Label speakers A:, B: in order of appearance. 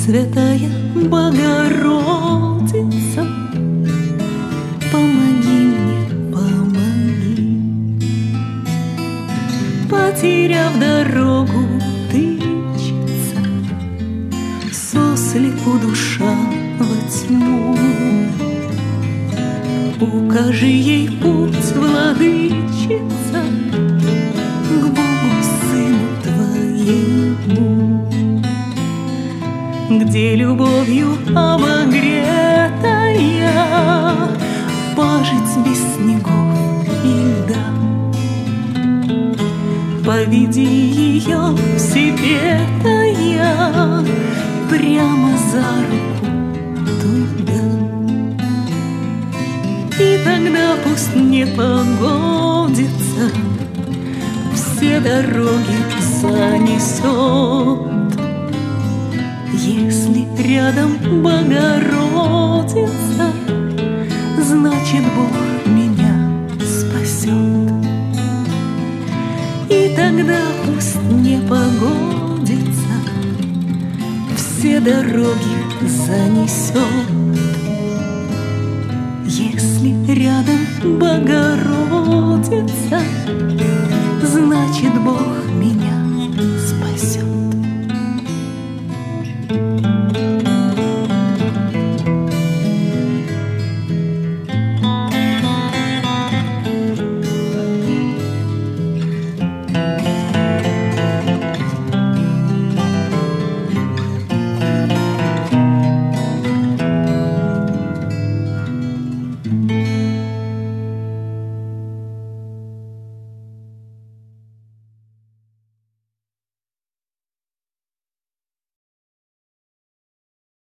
A: Пресвятая Богородица, помоги мне, помоги. Потеряв дорогу, тычется сослепу душа во тьму. Укажи ей путь, владычица, к Богу Сыну Твоему, где любовью обогретая пажить без снегов и льда. Поведи ее всепетая прямо за руку туда. И тогда пусть не погодится, все дороги занесет. Если рядом Богородица, значит, Бог меня спасет. И тогда пусть не погодится, все дороги занесет. Если рядом Богородица, значит, Бог